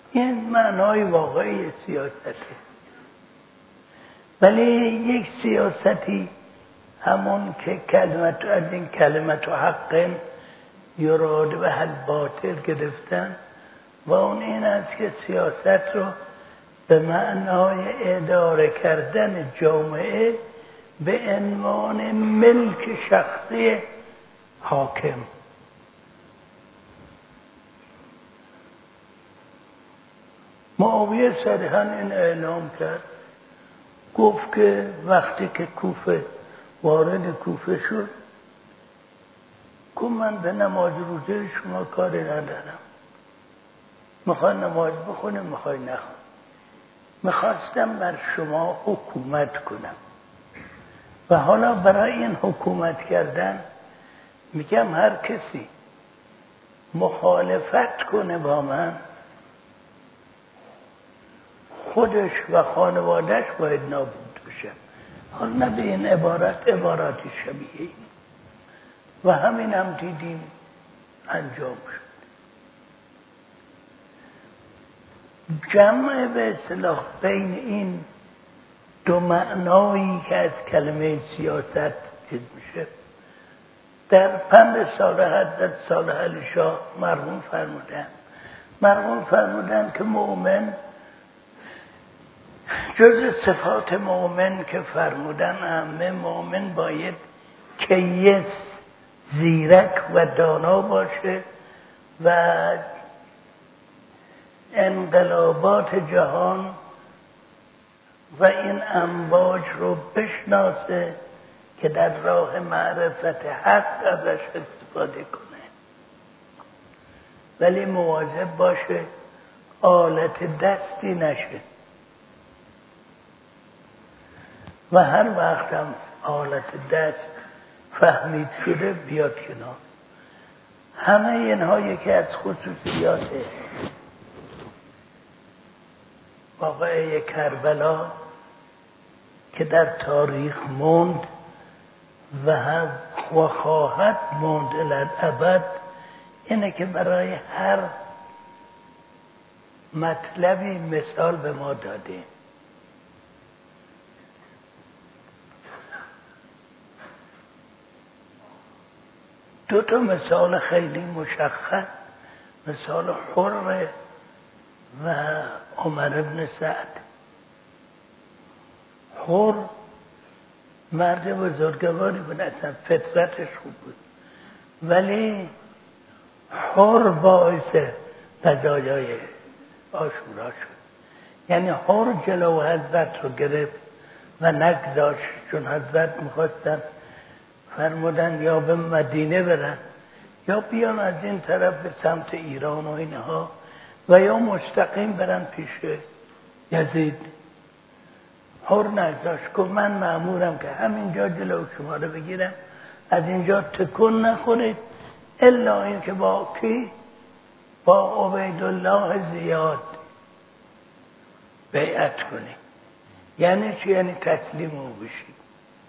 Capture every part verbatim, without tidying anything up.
این معنای واقعی سیاسته، ولی یک سیاستی همون که کلمت از این کلمت و حق یراد به حل باطل گرفتن و اون این است که سیاست رو به معنای اداره کردن جامعه به عنوان ملک شخصی حاکم. معاویه صریحاً این اعلام کرد، گفت که وقتی که کوفه وارد کوفه شد، گفت من به نماز روزه شما کاری ندارم، میخوای نماز بخونیم میخوای نخون، میخواستم بر شما حکومت کنم و حالا برای این حکومت کردن میگم هر کسی مخالفت کنه با من، خودش و خانوادهش باید نابود بشه. حالا نه به این عبارت، عباراتی شبیه این و همین هم دیدیم انجام شد. جمع به اصطلاح بین این دو معنایی که از کلمه سیاست چیز میشه در پند صالح حضرت صالح علی شاه مرحوم فرمودن مرحوم فرمودن که مؤمن جز صفات مؤمن که فرمودن همه مؤمن باید کیس، زیرک و دانا باشه و انقلابات جهان و این امواج رو بشناسه که در راه معرفت حق ازش استفاده کنه، ولی مواظب باشه آلت دستی نشه و هر وقت هم آلت دست فهمید شده بیاد کنار. همه اینها یکی از خصوصیات واقعه کربلا که در تاریخ موند و هم و خواهد موند الابد اینه که برای هر مطلبی مثال به ما داده. دو تا مثال خیلی مشخص، مثال حر و عمر بن سعد. حر مرد بزرگواری بود، اصلا فطرتش خوب بود، ولی حر باعث قضایای عاشورا شد. یعنی حر جلو حضرت رو گرفت و نگذاشت، چون حضرت میخواستن فرمودن یا به مدینه برن یا بیان از این طرف به سمت ایران و اینها و یا مستقیم برن پیش یزید. حر نگذاشت، گفت من مأمورم که همینجا جلو شما رو بگیرم، از اینجا تکون نخورید الا این که با کی؟ با عبیدالله زیاد بیعت کنید. یعنی چی؟ یعنی تسلیم او بشید.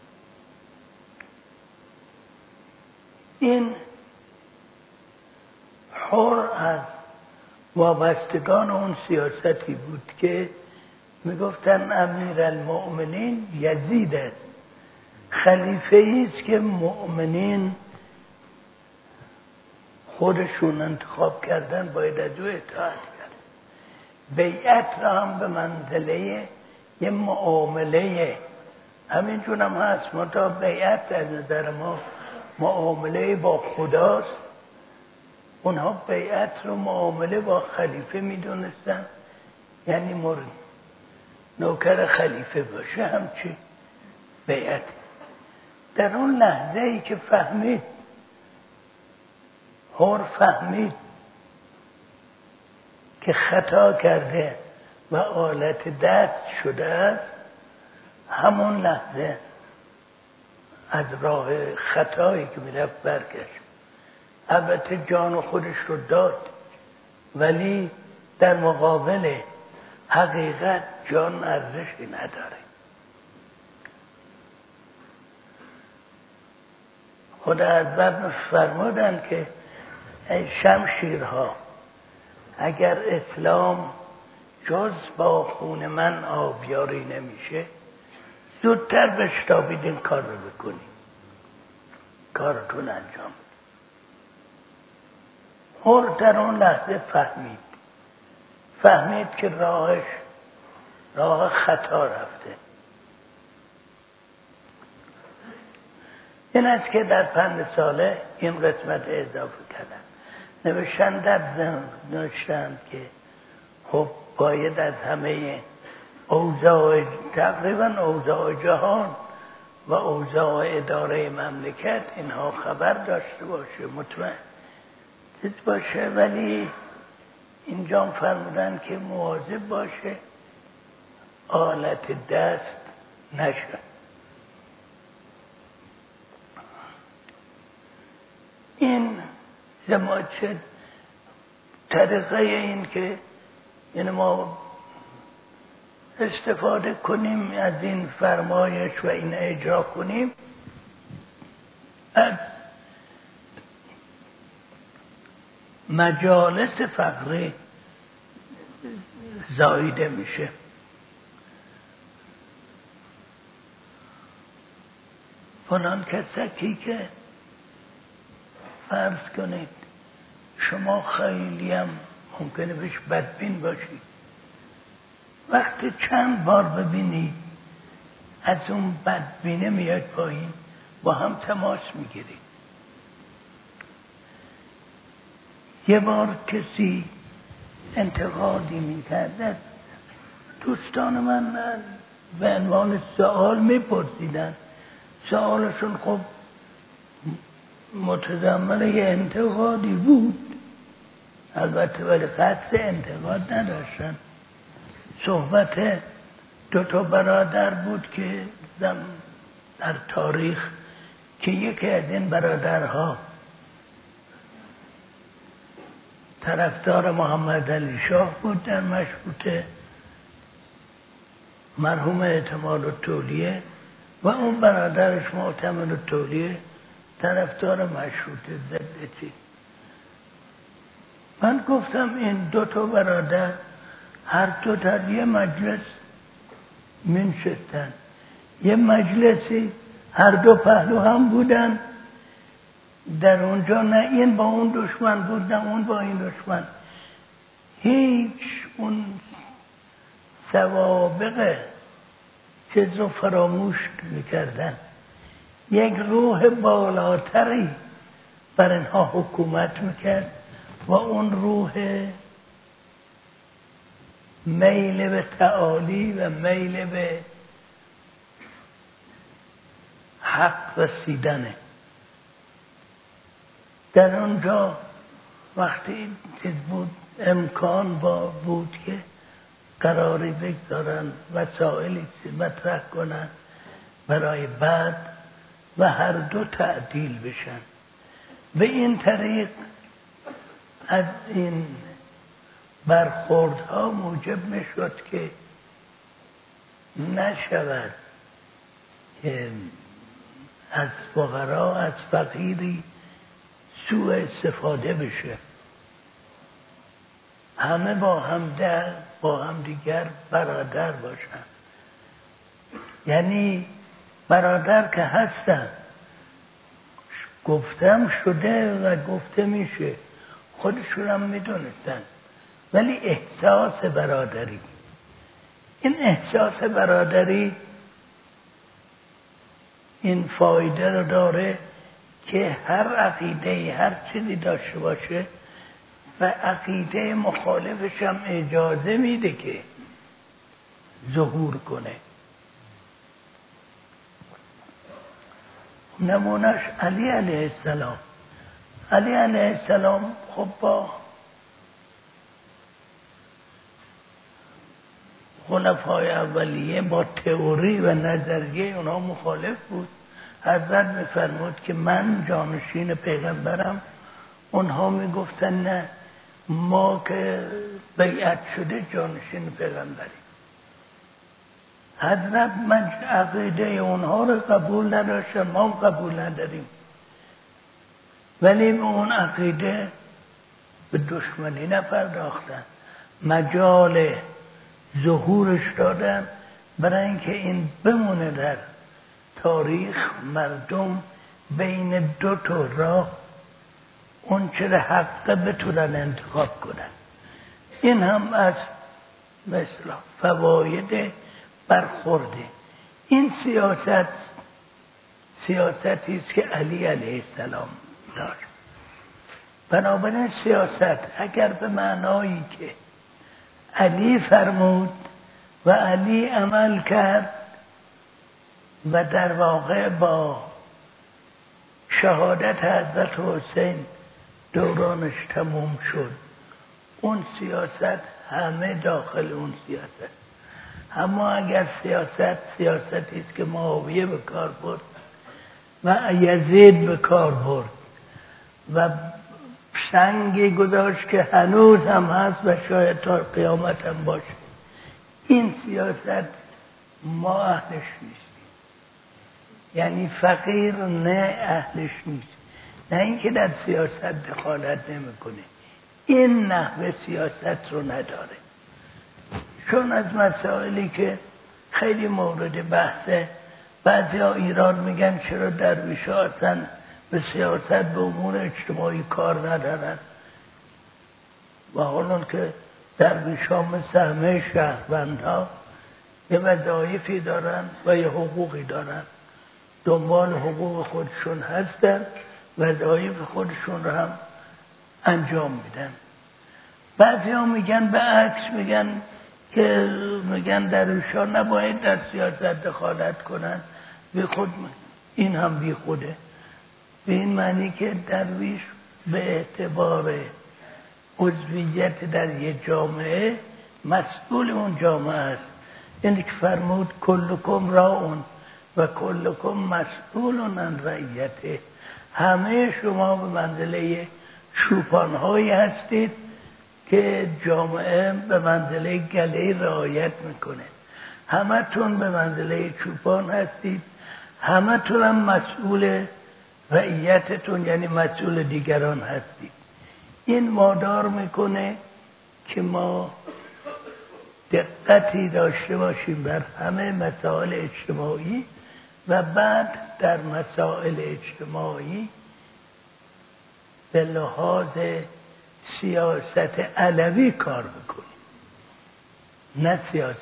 این حر از وابستگان اون سیاستی بود که میگفتن امیر المؤمنین یزید است، خلیفه است که مؤمنین خودشون انتخاب کردن، باید از او اطاعت کرد. بیعت را هم به منزله یه معامله همینجور هم هست، منتها بیعت از نظر ما معامله با خداست. اونها بیعت رو معامله با خلیفه میدونستن، یعنی مورد نوکر خلیفه باشه همچی بیعت. در اون لحظه ای که فهمید، حر فهمید که خطا کرده و آلت دست شده است، همون لحظه از راه خطایی که میرفت برگشت. البته جان خودش رو داد، ولی در مقابل حقیقت جان ارزشی نداره. خدا حضرت فرمودن که ای شمشیرها، اگر اسلام جز با خون من آبیاری نمیشه، زودتر بشتابید این کار رو بکنید، کارتون انجام. حر در اون لحظه فهمید فهمید که راهش راه خطا رفته. این است که در پند ساله این قسمت اضافه کردن. نوشتن در ذهن نوشتن که خب باید از همه اوضاع تقریبا اوضاع جهان و اوضاع اداره مملکت اینها خبر داشته باشه، مطمئن باشه، ولی اینجا فرمودن که مواظب باشه آلت دست نشه. این زماچه طریقه این که یعنی ما استفاده کنیم از این فرمایش و این اجرا کنیم، از مجالس فقری زایده میشه. فلان کسکی که فرض کنید شما خیلی هم ممکنه بهش بدبین باشید، وقتی چند بار ببینید از اون بدبینه میاد پایین، با هم تماس میگیرید. یه بار کسی انتقادی میکرد، دوستان من به عنوان سوال میپرسیدن، سوالشون خب متضمن یه انتقادی بود، البته ولی قصد انتقاد نداشتن. صحبت دو تا برادر بود که در تاریخ که یکی از این برادرها طرفدار محمد علی شاه بود در مشروطه، مرحوم اعتماد الدوله، و اون برادرش معتمد الدوله طرفدار مشروطه ضد. من گفتم این دو تا برادر هر دو در یه مجلس منشستن، یه مجلسی هر دو پهلو هم بودن، در اونجا نه این با اون دشمن بود نه اون با این دشمن، هیچ اون سوابق چیز رو فراموش میکردن. یک روح بالاتری بر اینها حکومت میکرد و اون روح میل به تعالی و میل به حق رسیدنه. در اونجا وقتی چیز بود امکان با بود که قراری بگذارن وسائلی مطرح کنن برای بعد و هر دو تعدیل بشن. به این طریق از این برخوردها موجب میشد که نشود که از فقرا از فقیری سوء استفاده بشه، همه با هم در با هم دیگر برادر باشن. یعنی برادر که هستن، گفتم شده و گفته میشه، خودشون هم میدونستن، ولی احساس برادری، این احساس برادری این فایده رو داره که هر عقیده هر چیزی داشته باشه و عقیده مخالفش هم اجازه میده که ظهور کنه. نمونش علی علیه السلام. علی علیه السلام خب با خلفای اولیه با تئوری و نظریه اونا مخالف بود. حضرت میفرمود که من جانشین پیغمبرم، اونها میگفتن نه، ما که بیعت شده جانشین پیغمبریم. حضرت من عقیده اونها رو قبول نداشتم، ما هم قبول نداریم، ولی اون عقیده به دشمنی نپرداختن. مجال ظهورش دادن برای اینکه این بمونه در تاریخ. مردم بین دو تا راه اون چه حقه بتونن انتخاب کنن. این هم از مثلا فواید برخورده. این سیاست سیاستی است که علی علیه السلام داشت. بنابراین سیاست اگر به معنایی که علی فرمود و علی عمل کرد و در واقع با شهادت حضرت حسین دورانش تموم شد، اون سیاست همه داخل اون سیاست. اما اگر سیاست سیاستی است که معاویه به کار برد و یزید به کار برد و سنگی گذاشت که هنوز هم هست و شاید تا قیامت هم باشه، این سیاست ما اهلش نیستیم. یعنی فقیر نه اهلش نیست، نه اینکه در سیاست دخالت نمیکنه، این نحوه سیاست رو نداره. چون از مسائلی که خیلی مورد بحثه، بعضی ها ایران میگن چرا درویش ها اصلا به سیاست به امور اجتماعی کار ندارن، و حالا که درویش ها مثل همه شهروند ها یه وظایفی دارن و یه حقوقی دارن، دنبال حقوق خودشون هستن، وظایف خودشون رو هم انجام میدن. بعضی ها میگن به عکس، میگن که میگن درویش ها نباید در سیاست دخالت کنن، بی خود. این هم بی خوده، به این معنی که درویش به اعتبار عضویت در یه جامعه مسئول اون جامعه است. یعنی که فرمود کلکم راعون و کلکم مسئولون عن رعیته، همه شما به منزله چوپانهایی هستید که جامعه به منزله گله رعایت میکنه. همه تون به منزله چوپان هستید، همه تون هم مسئول رعیتتون یعنی مسئول دیگران هستید. این وادار میکنه که ما دقتی داشته باشیم بر همه مسائل اجتماعی و بعد در مسائل اجتماعی به لحاظ سیاست علوی کار بکنیم، نه سیاست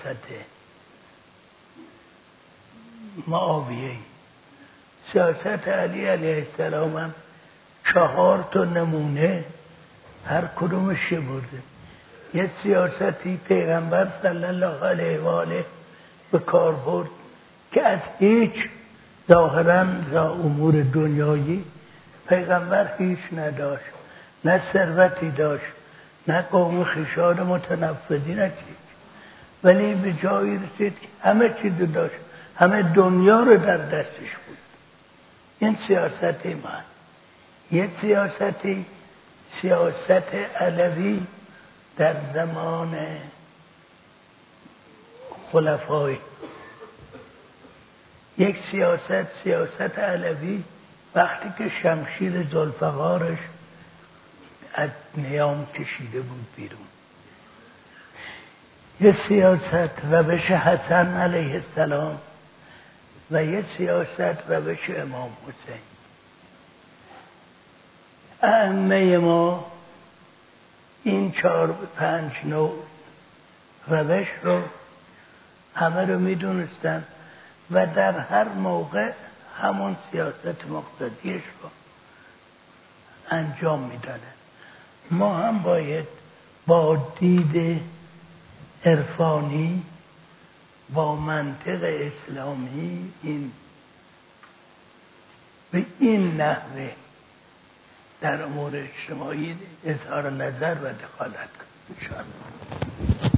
معاویه‌ای. سیاست علی علیه السلام هم چهار تا نمونه هر کدومش برده. یه سیاستی پیغمبر صلی الله علیه و آله به کار برد که از هیچ ظاهراً را امور دنیایی پیغمبر هیچ نداشت، نه ثروتی داشت، نه قوم خیشان متنفذی نچید، ولی به جایی رسید که همه چیز داشت، همه دنیا رو در دستش بود. این سیاستی من. یه سیاستی سیاست علوی در زمان خلفای، یک سیاست سیاست علوی وقتی که شمشیر ذوالفقارش از نیام کشیده بود بیرون. یه سیاست روش حسن علیه السلام و یه سیاست روش امام حسین. ائمه ما این چهار پنج نوع روش رو همه رو میدونستن و در هر موقع همون سیاست مقتضیش رو انجام میدادن. ما هم باید با دید عرفانی با منطق اسلامی این به این نحوه در امور اجتماعی اظهار نظر و دخالت کنیم.